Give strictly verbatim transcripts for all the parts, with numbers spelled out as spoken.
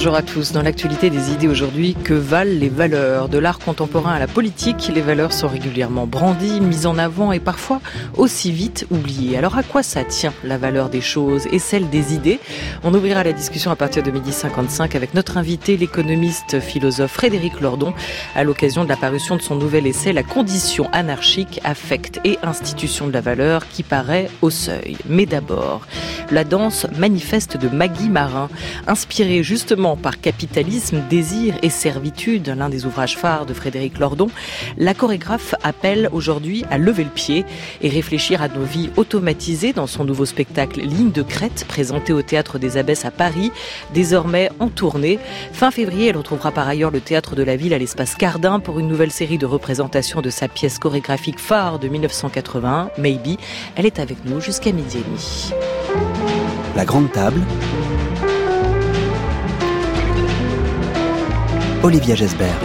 Bonjour à tous. Dans l'actualité des idées aujourd'hui, que valent les valeurs ? De l'art contemporain à la politique, les valeurs sont régulièrement brandies, mises en avant et parfois aussi vite oubliées. Alors à quoi ça tient, la valeur des choses et celle des idées ? On ouvrira la discussion à partir de midi cinquante-cinq avec notre invité, l'économiste philosophe Frédéric Lordon, à l'occasion de la parution de son nouvel essai « La condition anarchique, affect et institution de la valeur » qui paraît au Seuil. Mais d'abord, la danse manifeste de Maggie Marin, inspirée justement par Capitalisme, désir et servitude, l'un des ouvrages phares de Frédéric Lordon, la chorégraphe appelle aujourd'hui à lever le pied et réfléchir à nos vies automatisées dans son nouveau spectacle Ligne de crête, présenté au Théâtre des Abbesses à Paris, désormais en tournée. Fin février, elle retrouvera par ailleurs le Théâtre de la Ville à l'Espace Cardin pour une nouvelle série de représentations de sa pièce chorégraphique phare de dix-neuf cent quatre-vingt-un, Maybe. Elle est avec nous jusqu'à midi et demi. La grande table. Olivia Gesbert.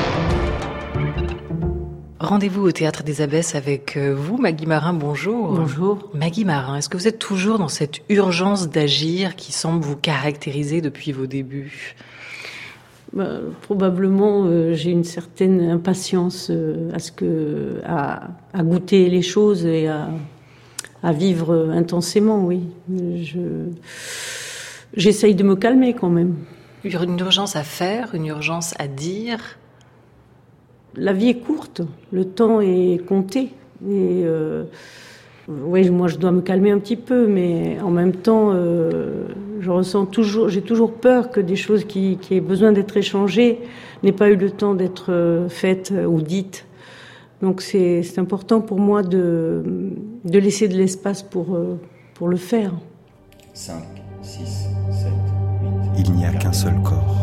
Rendez-vous au Théâtre des Abbesses avec vous, Maggie Marin, bonjour. Bonjour. Maggie Marin, est-ce que vous êtes toujours dans cette urgence d'agir qui semble vous caractériser depuis vos débuts ? Bah, probablement, euh, j'ai une certaine impatience euh, à, ce que, à, à goûter les choses et à, à vivre intensément, oui. Je, j'essaye de me calmer quand même. Une urgence à faire, une urgence à dire. La vie est courte, le temps est compté. Et euh, oui, moi je dois me calmer un petit peu, mais en même temps, euh, je ressens toujours, j'ai toujours peur que des choses qui, qui aient besoin d'être échangées n'aient pas eu le temps d'être faites ou dites. Donc c'est, c'est important pour moi de, de laisser de l'espace pour, pour le faire. cinq, six, sept, huit. Il n'y a qu'un seul corps.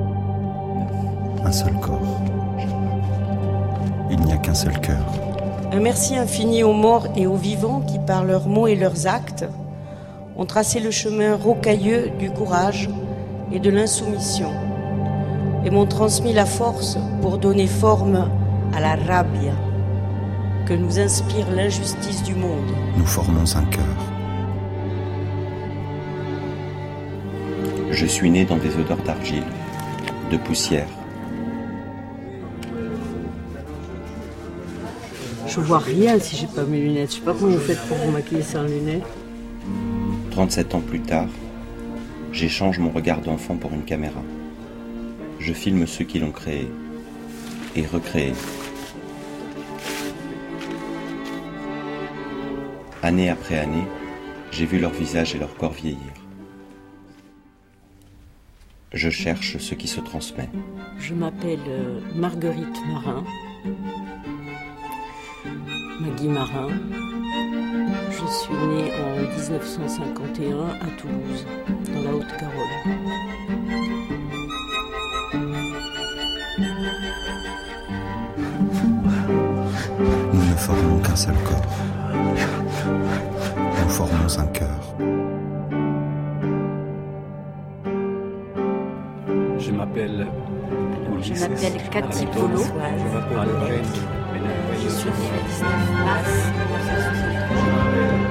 Un seul corps. Il n'y a qu'un seul cœur. Un merci infini aux morts et aux vivants qui, par leurs mots et leurs actes, ont tracé le chemin rocailleux du courage et de l'insoumission et m'ont transmis la force pour donner forme à la rabbia que nous inspire l'injustice du monde. Nous formons un cœur. Je suis né dans des odeurs d'argile, de poussière. Je vois rien si j'ai pas mes lunettes. Je sais pas comment vous faites pour vous maquiller sans lunettes. trente-sept ans plus tard, j'échange mon regard d'enfant pour une caméra. Je filme ceux qui l'ont créé et recréé. Année après année, j'ai vu leur visage et leur corps vieillir. Je cherche ce qui se transmet. Je m'appelle Marguerite Marin. Maggie Marin. Je suis née en dix-neuf cent cinquante et un à Toulouse, dans la Haute-Garonne. Nous ne formons qu'un seul corps. Nous formons un cœur. Je m'appelle Je m'appelle Cathy Polo. Je m'appelle Rennes. Je suis née le dix-neuf mars mille neuf cent soixante-quatorze.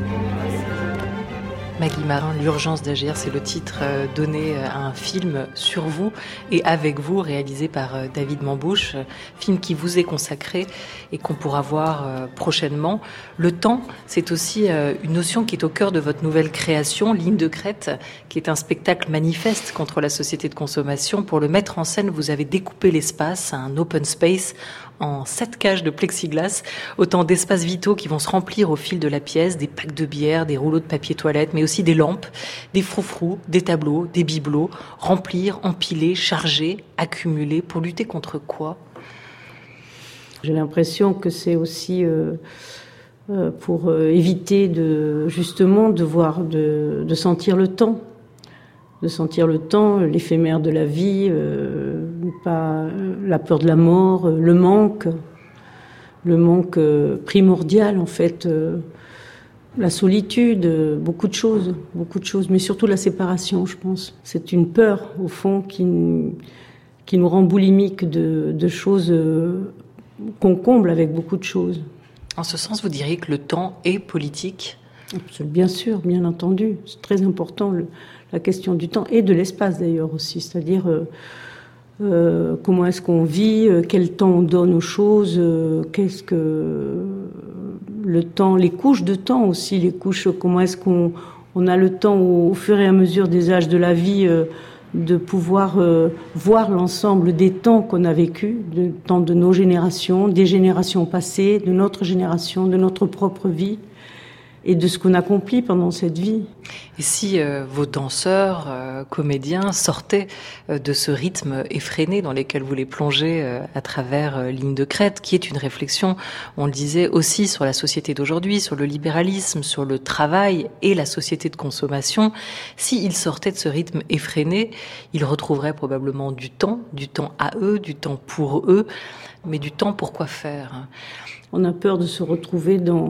Maggie Marin, l'urgence d'agir, c'est le titre donné à un film sur vous et avec vous, réalisé par David Mambouche, film qui vous est consacré et qu'on pourra voir prochainement. Le temps, c'est aussi une notion qui est au cœur de votre nouvelle création, Ligne de crête, qui est un spectacle manifeste contre la société de consommation. Pour le mettre en scène, vous avez découpé l'espace, un open space, en sept cages de plexiglas, autant d'espaces vitaux qui vont se remplir au fil de la pièce, des packs de bière, des rouleaux de papier toilette, mais aussi des lampes, des froufrous, des tableaux, des bibelots, remplir, empiler, charger, accumuler, pour lutter contre quoi ? J'ai l'impression que c'est aussi euh, euh, pour euh, éviter de, justement de voir, de, de sentir le temps. De sentir le temps, l'éphémère de la vie, euh, pas, la peur de la mort, euh, le manque, le manque euh, primordial en fait, euh, la solitude, euh, beaucoup de choses, beaucoup de choses, mais surtout la séparation, je pense. C'est une peur au fond qui, qui nous rend boulimiques de, de choses euh, qu'on comble avec beaucoup de choses. En ce sens, vous diriez que le temps est politique ? Bien sûr, bien entendu, c'est très important. Le, la question du temps et de l'espace d'ailleurs aussi, c'est-à-dire euh, euh, comment est-ce qu'on vit, euh, quel temps on donne aux choses, euh, qu'est-ce que euh, le temps, les couches de temps aussi, les couches, comment est-ce qu'on on a le temps au, au fur et à mesure des âges de la vie euh, de pouvoir euh, voir l'ensemble des temps qu'on a vécus, le temps de nos générations, des générations passées, de notre génération, de notre propre vie et de ce qu'on accomplit pendant cette vie. Et si euh, vos danseurs, euh, comédiens sortaient euh, de ce rythme effréné dans lequel vous les plongez euh, à travers euh, Ligne de crête, qui est une réflexion, on le disait, aussi sur la société d'aujourd'hui, sur le libéralisme, sur le travail et la société de consommation, s'ils sortaient de ce rythme effréné, ils retrouveraient probablement du temps, du temps à eux, du temps pour eux, mais du temps pour quoi faire ? On a peur de se retrouver dans...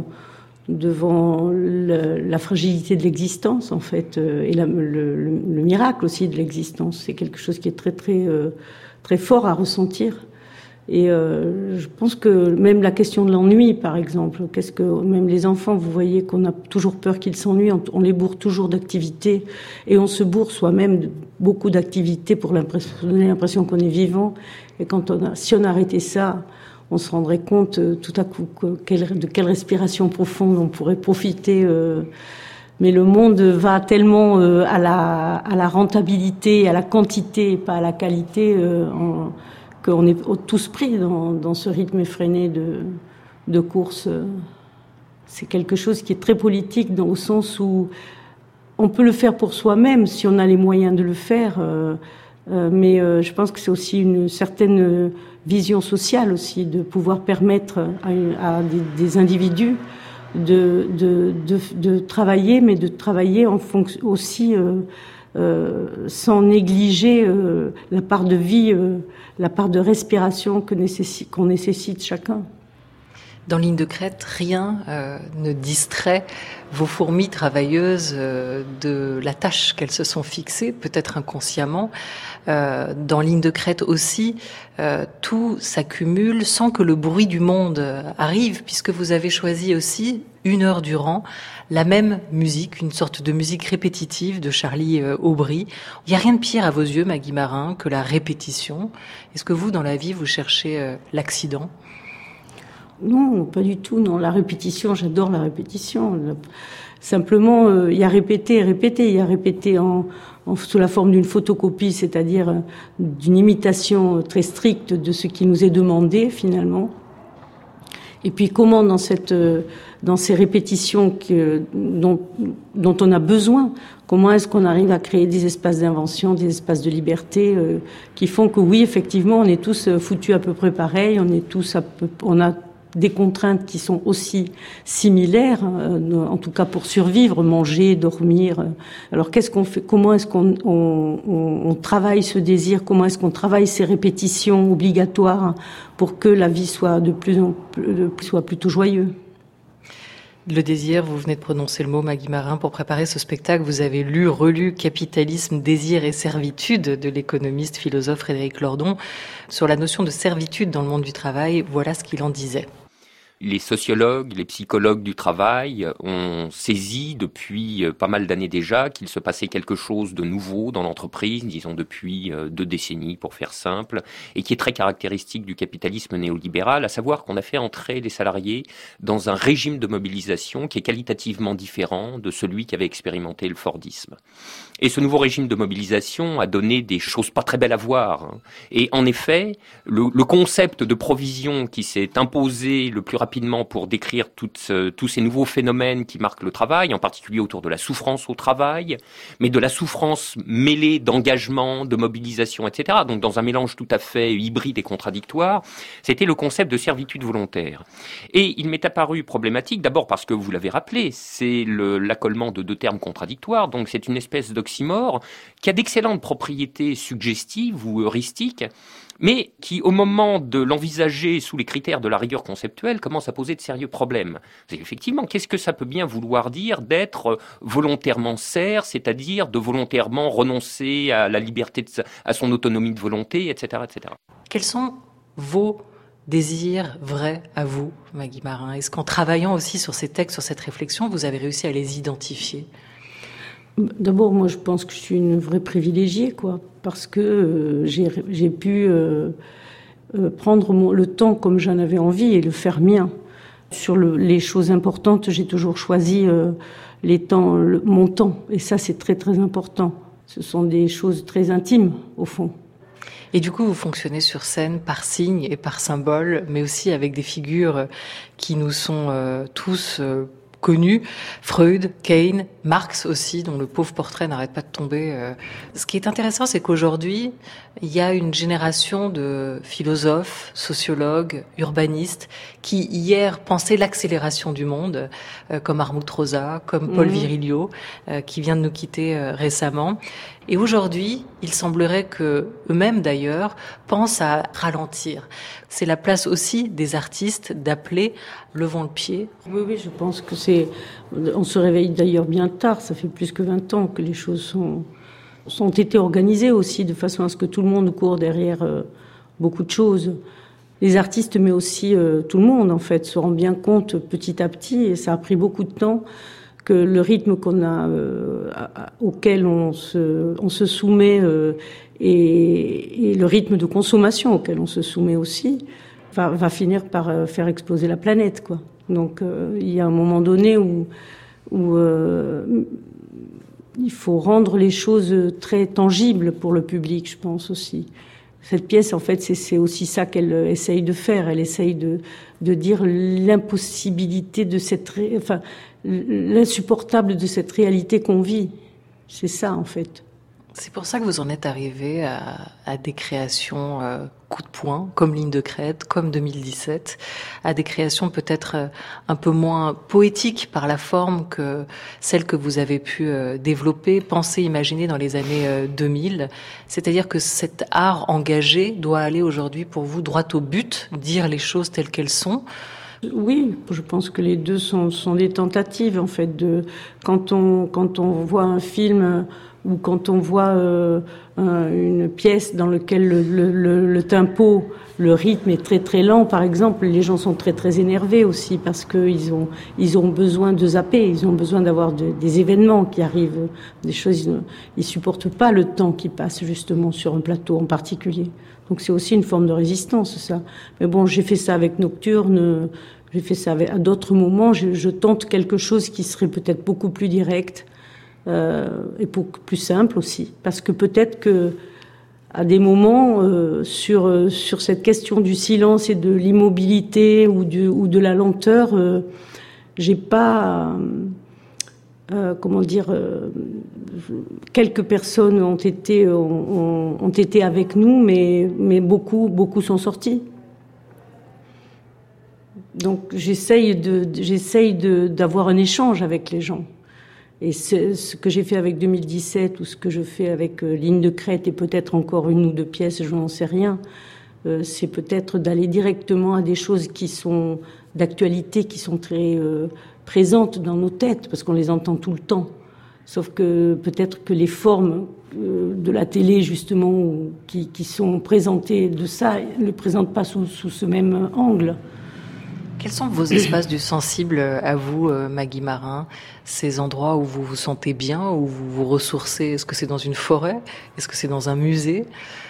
devant le, la fragilité de l'existence, en fait, euh, et la, le, le, le miracle aussi de l'existence. C'est quelque chose qui est très, très, euh, très fort à ressentir. Et euh, je pense que même la question de l'ennui, par exemple, qu'est-ce que même les enfants, vous voyez qu'on a toujours peur qu'ils s'ennuient, on, on les bourre toujours d'activités, et on se bourre soi-même de beaucoup d'activités pour l'impression, donner l'impression qu'on est vivant. Et quand on a, si on arrêtait ça, on se rendrait compte euh, tout à coup que, quelle, de quelle respiration profonde on pourrait profiter. Euh, mais le monde va tellement euh, à, la, à la rentabilité, à la quantité, et pas à la qualité, euh, en, qu'on est tous pris dans, dans ce rythme effréné de, de course. C'est quelque chose qui est très politique, dans, au sens où on peut le faire pour soi-même si on a les moyens de le faire. Euh, euh, mais euh, je pense que c'est aussi une certaine vision sociale aussi, de pouvoir permettre à, à des, des individus de, de, de, de travailler, mais de travailler en fonction aussi euh, euh, sans négliger euh, la part de vie, euh, la part de respiration que nécessite, qu'on nécessite chacun. Dans Ligne de crête, rien euh, ne distrait vos fourmis travailleuses euh, de la tâche qu'elles se sont fixées, peut-être inconsciemment. Euh, dans Ligne de crête aussi, euh, tout s'accumule sans que le bruit du monde arrive, puisque vous avez choisi aussi, une heure durant, la même musique, une sorte de musique répétitive de Charlie euh, Aubry. Il n'y a rien de pire à vos yeux, Maggie Marin, que la répétition. Est-ce que vous, dans la vie, vous cherchez euh, l'accident ? Non, pas du tout. Non, la répétition, j'adore la répétition. Simplement, euh, il y a répété et répété. Il y a répété en, en, sous la forme d'une photocopie, c'est-à-dire euh, d'une imitation très stricte de ce qui nous est demandé, finalement. Et puis, comment dans cette, euh, dans ces répétitions que, dont, dont on a besoin, comment est-ce qu'on arrive à créer des espaces d'invention, des espaces de liberté euh, qui font que, oui, effectivement, on est tous foutus à peu près pareil. On est tous, à peu, on a des contraintes qui sont aussi similaires, euh, en tout cas pour survivre, manger, dormir. Alors qu'est-ce qu'on fait ? Comment est-ce qu'on on, on, on travaille ce désir ? Comment est-ce qu'on travaille ces répétitions obligatoires pour que la vie soit de plus en plus, soit plutôt joyeuse ? Le désir, vous venez de prononcer le mot, Maggie Marin, pour préparer ce spectacle. Vous avez lu, relu Capitalisme, désir et servitude de l'économiste philosophe Frédéric Lordon. Sur la notion de servitude dans le monde du travail, voilà ce qu'il en disait. Les sociologues, les psychologues du travail ont saisi depuis pas mal d'années déjà qu'il se passait quelque chose de nouveau dans l'entreprise, disons depuis deux décennies pour faire simple, et qui est très caractéristique du capitalisme néolibéral, à savoir qu'on a fait entrer les salariés dans un régime de mobilisation qui est qualitativement différent de celui qu'avait expérimenté le Fordisme. Et ce nouveau régime de mobilisation a donné des choses pas très belles à voir. Et en effet, le, le concept de provision qui s'est imposé le plus rapidement pour décrire toutes, euh, tous ces nouveaux phénomènes qui marquent le travail, en particulier autour de la souffrance au travail, mais de la souffrance mêlée d'engagement, de mobilisation, et cetera. Donc dans un mélange tout à fait hybride et contradictoire, c'était le concept de servitude volontaire. Et il m'est apparu problématique, d'abord parce que vous l'avez rappelé, c'est le, l'accollement de deux termes contradictoires, donc c'est une espèce d'oxymore qui a d'excellentes propriétés suggestives ou heuristiques, mais qui, au moment de l'envisager sous les critères de la rigueur conceptuelle, commence à poser de sérieux problèmes. Effectivement, qu'est-ce que ça peut bien vouloir dire d'être volontairement serf, c'est-à-dire de volontairement renoncer à la liberté, de sa, à son autonomie de volonté, et cetera, et cetera. Quels sont vos désirs vrais à vous, Maggie Marin ? Est-ce qu'en travaillant aussi sur ces textes, sur cette réflexion, vous avez réussi à les identifier ? D'abord, moi, je pense que je suis une vraie privilégiée, quoi, parce que euh, j'ai, j'ai pu euh, euh, prendre mon, le temps comme j'en avais envie et le faire mien. Sur le, les choses importantes, j'ai toujours choisi euh, les temps, le, mon temps, et ça, c'est très, très important. Ce sont des choses très intimes, au fond. Et du coup, vous fonctionnez sur scène par signes et par symboles, mais aussi avec des figures qui nous sont euh, tous euh, connues. Freud, Keynes, Marx aussi, dont le pauvre portrait n'arrête pas de tomber. Euh. Ce qui est intéressant, c'est qu'aujourd'hui, il y a une génération de philosophes, sociologues, urbanistes, qui hier pensaient l'accélération du monde, euh, comme Armut Rosa, comme Paul mmh. Virilio, euh, qui vient de nous quitter euh, récemment. Et aujourd'hui, il semblerait que eux-mêmes d'ailleurs pensent à ralentir. C'est la place aussi des artistes d'appeler levons le pied. Oui, oui, je pense que c'est. On se réveille d'ailleurs bien tard. Ça fait plus que vingt ans que les choses sont sont été organisées aussi de façon à ce que tout le monde court derrière euh, beaucoup de choses. Les artistes, mais aussi euh, tout le monde en fait, se rend bien compte petit à petit, et ça a pris beaucoup de temps, que le rythme qu'on a, euh, auquel on se, on se soumet, euh, et, et le rythme de consommation auquel on se soumet aussi, va, va finir par euh, faire exploser la planète, quoi. Donc, euh, il y a un moment donné où, où euh, il faut rendre les choses très tangibles pour le public, je pense aussi. Cette pièce, en fait, c'est, c'est aussi ça qu'elle essaye de faire. Elle essaye de, de dire l'impossibilité de cette, ré... enfin, l'insupportable de cette réalité qu'on vit. C'est ça, en fait. C'est pour ça que vous en êtes arrivé à, à des créations euh, coup de poing, comme Ligne de crête, comme deux mille dix-sept, à des créations peut-être euh, un peu moins poétiques par la forme que celles que vous avez pu euh, développer, penser, imaginer dans les années euh, deux mille. C'est-à-dire que cet art engagé doit aller aujourd'hui pour vous droit au but, dire les choses telles qu'elles sont. Oui, je pense que les deux sont, sont des tentatives, en fait, de, quand on, quand on voit un film, ou quand on voit euh, une pièce dans laquelle le, le, le, le tempo, le rythme est très très lent, par exemple, les gens sont très très énervés aussi parce qu'ils ont, ils ont besoin de zapper, ils ont besoin d'avoir de, des événements qui arrivent, des choses, ils ne supportent pas le temps qui passe justement sur un plateau en particulier. Donc c'est aussi une forme de résistance, ça. Mais bon, j'ai fait ça avec Nocturne, j'ai fait ça avec, à d'autres moments, je, je tente quelque chose qui serait peut-être beaucoup plus direct, Euh, et beaucoup plus simple aussi, parce que peut-être que à des moments euh, sur euh, sur cette question du silence et de l'immobilité ou du ou de la lenteur, euh, j'ai pas euh, comment dire euh, quelques personnes ont été ont, ont été avec nous, mais mais beaucoup beaucoup sont sortis. Donc j'essaye de j'essaye de d'avoir un échange avec les gens. Et ce que j'ai fait avec deux mille dix-sept ou ce que je fais avec euh, Ligne de crête et peut-être encore une ou deux pièces, je n'en sais rien, euh, c'est peut-être d'aller directement à des choses qui sont d'actualité, qui sont très euh, présentes dans nos têtes, parce qu'on les entend tout le temps. Sauf que peut-être que les formes euh, de la télé, justement, ou, qui, qui sont présentées de ça, ne le présentent pas sous, sous ce même angle. Quels sont vos espaces du sensible à vous, Maggie Marin? Ces endroits où vous vous sentez bien, où vous vous ressourcez? Est-ce que c'est dans une forêt? Est-ce que c'est dans un musée?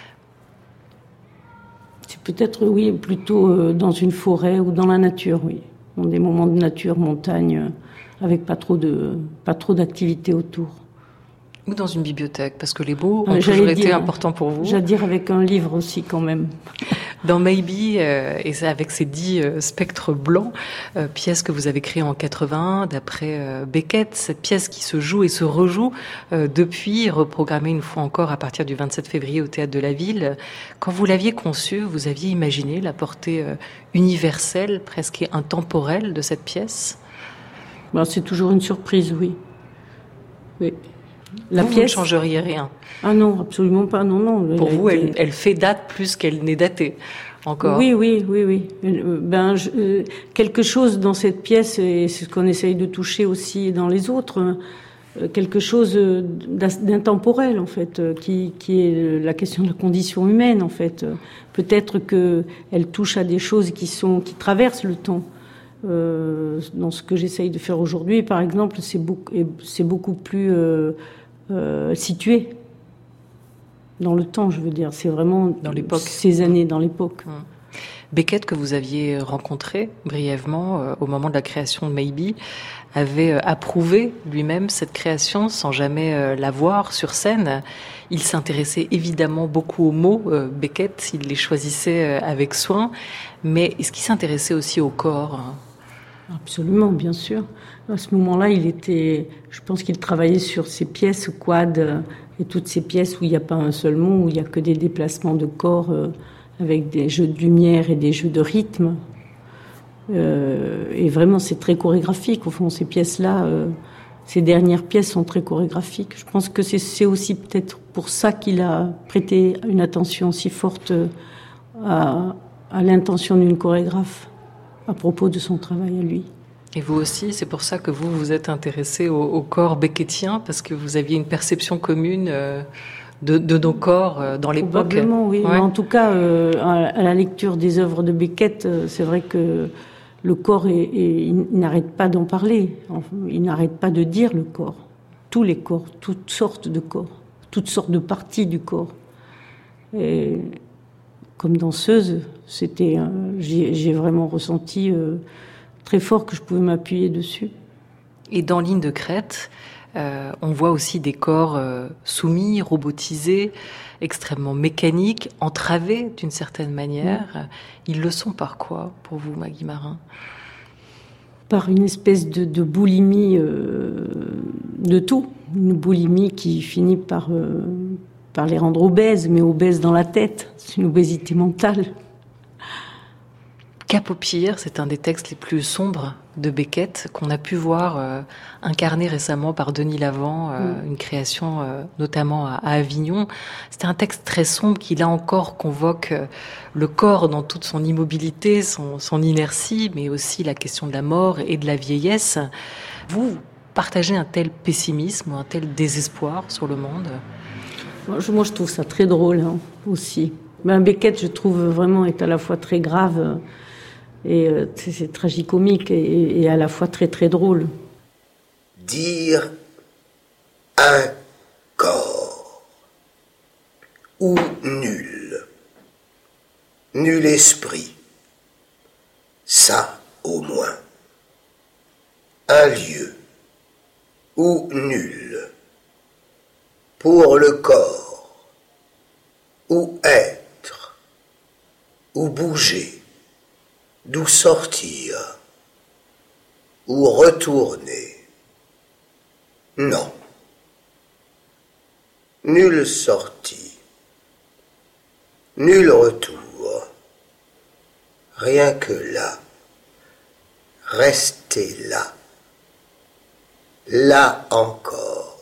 C'est peut-être, oui, plutôt dans une forêt ou dans la nature, oui. Dans des moments de nature, montagne, avec pas trop de, pas trop d'activité autour. Ou dans une bibliothèque, parce que les beaux ont euh, toujours été dire, importants pour vous. J'allais dire avec un livre aussi, quand même. Dans Maybe, euh, et avec ces dix euh, spectres blancs, euh, pièce que vous avez créée en quatre-vingt-un, d'après euh, Beckett, cette pièce qui se joue et se rejoue euh, depuis, reprogrammée une fois encore à partir du vingt-sept février au Théâtre de la Ville. Quand vous l'aviez conçue, vous aviez imaginé la portée euh, universelle, presque intemporelle de cette pièce? Ben, c'est toujours une surprise, oui. Oui. La vous, pièce, vous ne changeriez rien? Ah non, absolument pas, non, non. Pour vous, été... elle, elle fait date plus qu'elle n'est datée, encore. Oui, oui, oui, oui. Ben, je, euh, quelque chose dans cette pièce, et c'est ce qu'on essaye de toucher aussi dans les autres, euh, quelque chose d'intemporel, en fait, euh, qui, qui est la question de la condition humaine, en fait. Peut-être que elle touche à des choses qui sont, qui traversent le temps. Euh, dans ce que j'essaye de faire aujourd'hui, par exemple, c'est beaucoup, c'est beaucoup plus euh, euh, situé dans le temps, je veux dire. C'est vraiment dans l'époque. Ces années dans l'époque. Mmh. Beckett, que vous aviez rencontré brièvement euh, au moment de la création de Maybe, avait euh, approuvé lui-même cette création sans jamais euh, la voir sur scène. Il s'intéressait évidemment beaucoup aux mots, euh, Beckett, il les choisissait euh, avec soin, mais est-ce qu'il s'intéressait aussi au corps ? Absolument, bien sûr. À ce moment-là, il était, je pense qu'il travaillait sur ces pièces quad et toutes ces pièces où il n'y a pas un seul mot, où il n'y a que des déplacements de corps euh, avec des jeux de lumière et des jeux de rythme. Euh, et vraiment, c'est très chorégraphique. Au fond, ces pièces-là, euh, ces dernières pièces sont très chorégraphiques. Je pense que c'est, c'est aussi peut-être pour ça qu'il a prêté une attention si forte à, à l'intention d'une chorégraphe à propos de son travail à lui. Et vous aussi, c'est pour ça que vous vous êtes intéressé au, au corps beckettien, parce que vous aviez une perception commune euh, de, de nos corps euh, dans l'époque. Probablement, oui. Ouais. Mais en tout cas, euh, à la lecture des œuvres de Beckett, euh, c'est vrai que le corps, est, est, il n'arrête pas d'en parler. Enfin, il n'arrête pas de dire le corps. Tous les corps, toutes sortes de corps, toutes sortes de parties du corps. Et comme danseuse, c'était, euh, j'ai, j'ai vraiment ressenti euh, très fort que je pouvais m'appuyer dessus. Et dans Ligne de crête, euh, on voit aussi des corps euh, soumis, robotisés, extrêmement mécaniques, entravés d'une certaine manière. Mmh. Ils le sont par quoi, pour vous, Maggie Marin ? Par une espèce de, de boulimie euh, de tout. Une boulimie qui finit par, euh, par les rendre obèses, mais obèses dans la tête. C'est une obésité mentale. Cap au pire, c'est un des textes les plus sombres de Beckett qu'on a pu voir euh, incarné récemment par Denis Lavant, euh, mmh. une création euh, notamment à, à Avignon. C'était un texte très sombre qui, là encore, convoque euh, le corps dans toute son immobilité, son, son inertie, mais aussi la question de la mort et de la vieillesse. Vous partagez un tel pessimisme ou un tel désespoir sur le monde ? Moi, je, moi, je trouve ça très drôle hein, aussi. Ben, Beckett, je trouve vraiment, est à la fois très grave et euh, c'est, c'est tragicomique et, et à la fois très très drôle. Dire un corps ou nul, nul esprit, ça au moins, un lieu ou nul, pour le corps, ou être, ou bouger, d'où sortir, ou retourner. Non. Nulle sortie, nul retour, rien que là, rester là, là encore,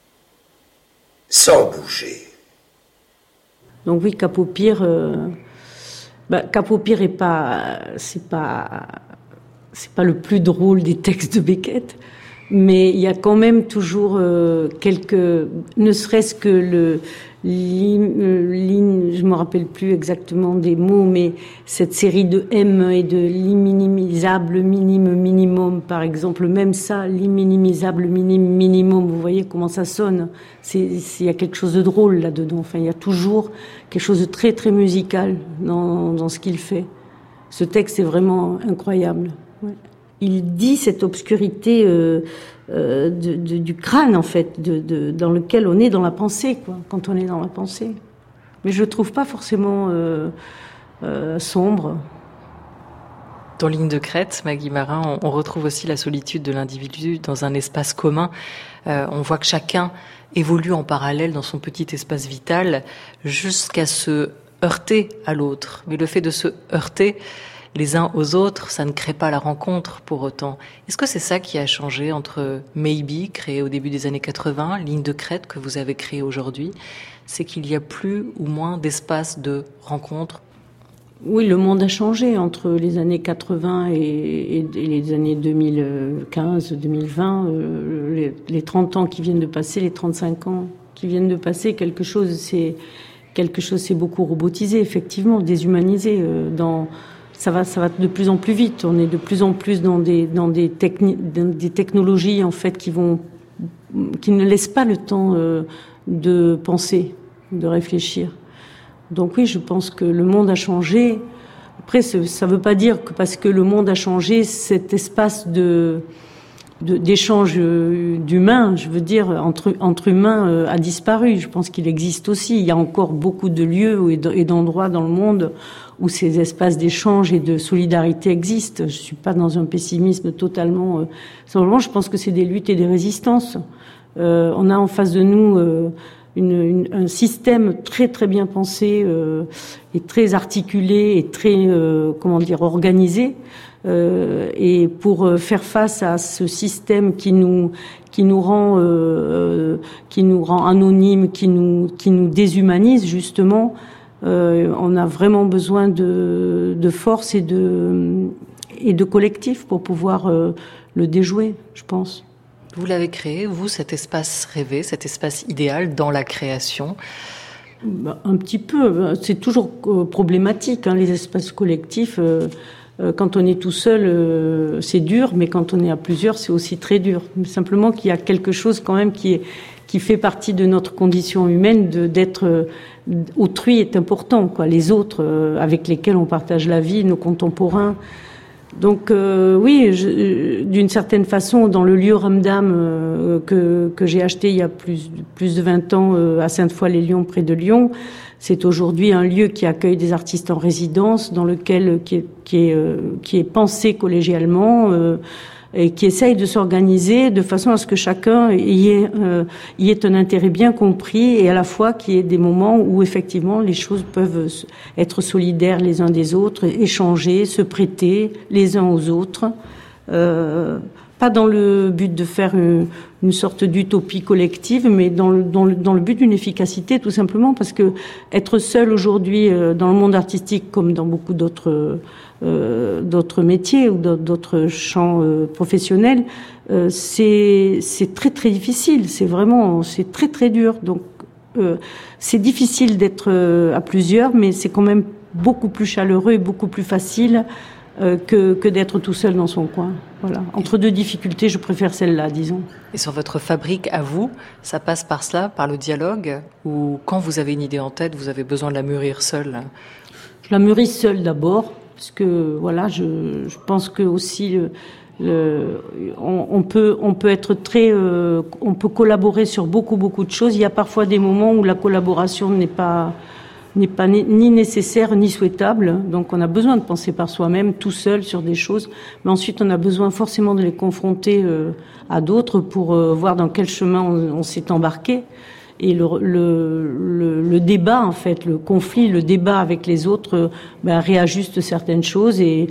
sans bouger. Donc oui, Cap au pire, euh, bah, Cap au pire est pas, c'est pas, c'est pas le plus drôle des textes de Beckett, mais il y a quand même toujours euh, quelques, ne serait-ce que le, l'in, je me rappelle plus exactement des mots, mais cette série de M et de l'iminimisable minime minimum, par exemple, même ça, l'iminimisable minime minimum, vous voyez comment ça sonne. C'est, c'est, il y a quelque chose de drôle là-dedans. Enfin, il y a toujours quelque chose de très très musical dans, dans ce qu'il fait. Ce texte est vraiment incroyable. Ouais. Il dit cette obscurité euh, euh, de, de, du crâne, en fait, de, de, dans lequel on est dans la pensée, quoi, quand on est dans la pensée. Mais je le trouve pas forcément euh, euh, sombre. Dans Ligne de crête, Maggie Marin, on, on retrouve aussi la solitude de l'individu dans un espace commun. Euh, on voit que chacun évolue en parallèle dans son petit espace vital jusqu'à se heurter à l'autre. Mais le fait de se heurter les uns aux autres, ça ne crée pas la rencontre pour autant. Est-ce que c'est ça qui a changé entre Maybe, créé au début des années quatre-vingts, Ligne de crête que vous avez créé aujourd'hui ? C'est qu'il y a plus ou moins d'espace de rencontre ? Oui, le monde a changé entre les années quatre-vingts et, et, et les années deux mille quinze, deux mille vingt. Euh, les, les trente ans qui viennent de passer, les trente-cinq ans qui viennent de passer, quelque chose s'est, quelque chose s'est beaucoup robotisé, effectivement, déshumanisé. Euh, dans ça va, ça va de plus en plus vite. On est de plus en plus dans des, dans des, techni- dans des technologies en fait qui vont, qui ne laissent pas le temps euh, de penser, de réfléchir. Donc oui, je pense que le monde a changé. Après, ça ne veut pas dire que parce que le monde a changé, cet espace de, de d'échange d'humains, je veux dire, entre, entre humains, a disparu. Je pense qu'il existe aussi. Il y a encore beaucoup de lieux et d'endroits dans le monde où ces espaces d'échange et de solidarité existent. Je suis pas dans un pessimisme totalement. Euh, simplement, je pense que c'est des luttes et des résistances. Euh, on a en face de nous euh, une, une, un système très très bien pensé euh, et très articulé et très euh, comment dire organisé. Euh, et pour faire face à ce système qui nous qui nous rend euh, qui nous rend anonymes, qui nous qui nous déshumanise justement, euh, on a vraiment besoin de de force et de et de collectif pour pouvoir euh, le déjouer, je pense. Vous l'avez créé, vous, cet espace rêvé, cet espace idéal dans la création. Un petit peu, c'est toujours problématique, hein, les espaces collectifs. Euh, Quand on est tout seul, euh, c'est dur, mais quand on est à plusieurs, c'est aussi très dur. Mais simplement qu'il y a quelque chose quand même qui est, qui fait partie de notre condition humaine, de, d'être euh, autrui est important, quoi. Les autres euh, avec lesquels on partage la vie, nos contemporains. Donc euh, oui, je, d'une certaine façon, dans le lieu Ramdam euh, que, que j'ai acheté il y a plus, plus de vingt ans euh, à Sainte-Foy-les-Lyons, près de Lyon. C'est aujourd'hui un lieu qui accueille des artistes en résidence, dans lequel qui est, qui est, euh, qui est pensé collégialement euh, et qui essaye de s'organiser de façon à ce que chacun y ait, euh, y ait un intérêt bien compris et à la fois qu'il y ait des moments où effectivement les choses peuvent être solidaires les uns des autres, échanger, se prêter les uns aux autres. Euh, pas dans le but de faire une, une sorte d'utopie collective, mais dans le, dans le, dans le but d'une efficacité, tout simplement, parce que être seul aujourd'hui euh, dans le monde artistique, comme dans beaucoup d'autres euh, d'autres métiers ou d'autres champs euh, professionnels, euh, c'est c'est très très difficile. C'est vraiment c'est très très dur. Donc euh, c'est difficile d'être euh, à plusieurs, mais c'est quand même beaucoup plus chaleureux et beaucoup plus facile euh, que que d'être tout seul dans son coin. Voilà. Entre deux difficultés, je préfère celle-là, disons. Et sur votre fabrique, à vous, ça passe par cela, par le dialogue, ou quand vous avez une idée en tête, vous avez besoin de la mûrir seule? Je la mûris seule d'abord, parce que voilà, je, je pense que aussi le, le, on, on peut on peut être très, euh, on peut collaborer sur beaucoup beaucoup de choses. Il y a parfois des moments où la collaboration n'est pas n'est pas ni nécessaire ni souhaitable. Donc on a besoin de penser par soi-même, tout seul, sur des choses. Mais ensuite, on a besoin forcément de les confronter euh, à d'autres pour euh, voir dans quel chemin on, on s'est embarqué. Et le, le, le, le débat, en fait, le conflit, le débat avec les autres, euh, ben, réajuste certaines choses et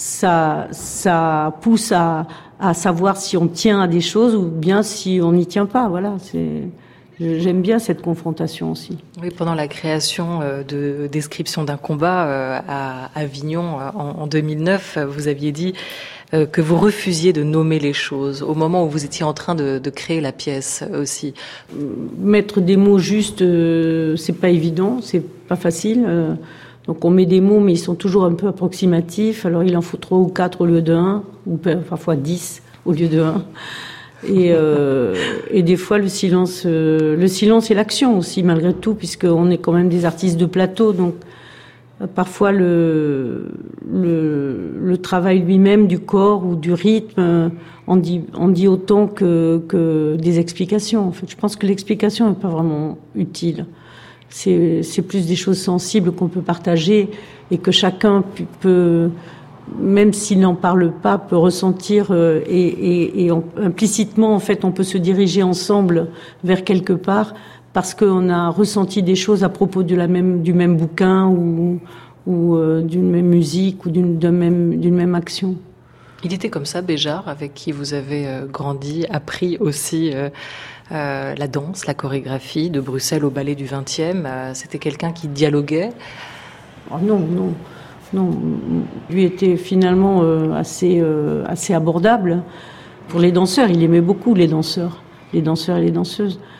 ça, ça pousse à, à savoir si on tient à des choses ou bien si on n'y tient pas. Voilà, c'est... J'aime bien cette confrontation aussi. Oui, pendant la création de Description d'un combat à Avignon en deux mille neuf, vous aviez dit que vous refusiez de nommer les choses au moment où vous étiez en train de, de créer la pièce aussi. Mettre des mots justes, c'est pas évident, c'est pas facile. Donc on met des mots, mais ils sont toujours un peu approximatifs. Alors il en faut trois ou quatre au lieu de un, ou parfois dix au lieu de un. Et, euh, et des fois le silence, euh, le silence et l'action aussi malgré tout, puisqu'on est quand même des artistes de plateau, donc euh, parfois le, le le travail lui-même du corps ou du rythme, euh, on dit on dit autant que que des explications. En fait, je pense que l'explication n'est pas vraiment utile. C'est c'est plus des choses sensibles qu'on peut partager et que chacun peut, même s'il n'en parle pas, peut ressentir euh, et, et, et on, implicitement, en fait, on peut se diriger ensemble vers quelque part parce qu'on a ressenti des choses à propos de la même, du même bouquin ou, ou euh, d'une même musique ou d'une, d'un même, d'une même action. Il était comme ça, Béjart, avec qui vous avez euh, grandi, appris aussi euh, euh, la danse, la chorégraphie, de Bruxelles au ballet du vingtième. Euh, c'était quelqu'un qui dialoguait? Oh non, non. Non, lui était finalement euh, assez euh, assez abordable pour les danseurs. Il aimait beaucoup les danseurs, les danseurs et les danseuses.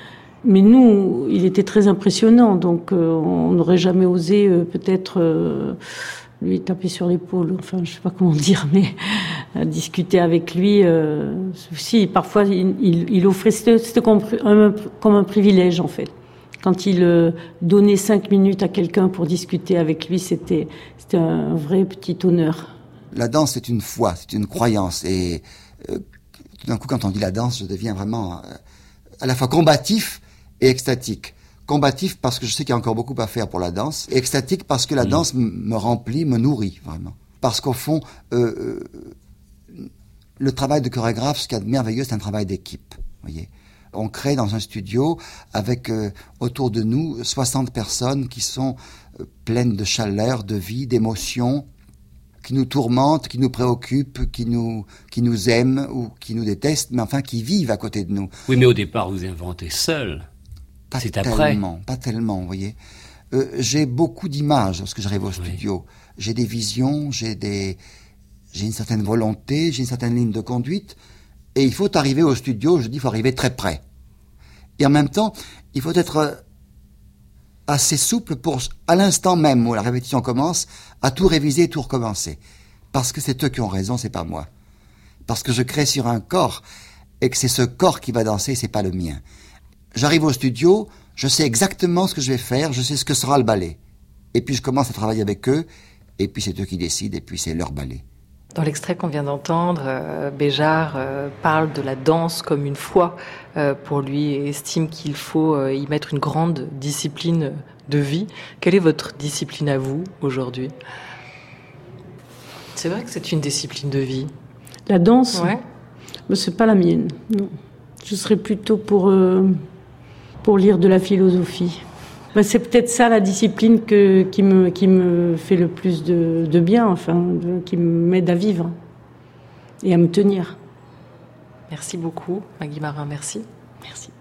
Mais nous, il était très impressionnant, donc euh, on n'aurait jamais osé euh, peut-être euh, lui taper sur l'épaule, enfin je sais pas comment dire, mais euh, discuter avec lui. Euh, si, parfois il, il, il offrait, c'était, c'était comme, un, comme un privilège en fait. Quand il euh, donnait cinq minutes à quelqu'un pour discuter avec lui, c'était, c'était un vrai petit honneur. La danse, c'est une foi, c'est une croyance, et euh, tout d'un coup, quand on dit la danse, je deviens vraiment euh, à la fois combatif et extatique. Combatif parce que je sais qu'il y a encore beaucoup à faire pour la danse, et extatique parce que la mmh. danse m- me remplit, me nourrit vraiment. Parce qu'au fond, euh, euh, le travail de chorégraphe, ce qu'il y a de merveilleux, c'est un travail d'équipe. Voyez, on crée dans un studio avec euh, autour de nous soixante personnes qui sont euh, pleines de chaleur, de vie, d'émotion, qui nous tourmentent, qui nous préoccupent, qui nous, qui nous aiment ou qui nous détestent, mais enfin qui vivent à côté de nous. Oui, mais au départ, vous inventez seul. Pas C'est tellement, après. pas tellement, vous voyez. Euh, j'ai beaucoup d'images lorsque j'arrive au oui. studio. J'ai des visions, j'ai des, j'ai une certaine volonté, j'ai une certaine ligne de conduite. Et il faut arriver au studio, je dis, il faut arriver très près. Et en même temps, il faut être assez souple pour, à l'instant même où la répétition commence, à tout réviser et tout recommencer. Parce que c'est eux qui ont raison, c'est pas moi. Parce que je crée sur un corps, et que c'est ce corps qui va danser, c'est pas le mien. J'arrive au studio, je sais exactement ce que je vais faire, je sais ce que sera le ballet. Et puis je commence à travailler avec eux, et puis c'est eux qui décident, et puis c'est leur ballet. Dans l'extrait qu'on vient d'entendre, euh, Béjart euh, parle de la danse comme une foi euh, pour lui et estime qu'il faut euh, y mettre une grande discipline de vie. Quelle est votre discipline à vous aujourd'hui ? C'est vrai que c'est une discipline de vie. La danse ? Ouais. Mais c'est pas la mienne, non. Je serais plutôt pour, euh, pour lire de la philosophie. Ben, c'est peut-être ça la discipline que, qui, me, qui me fait le plus de, de bien, enfin, de, qui m'aide à vivre et à me tenir. Merci beaucoup, Maggie Marin, merci. Merci.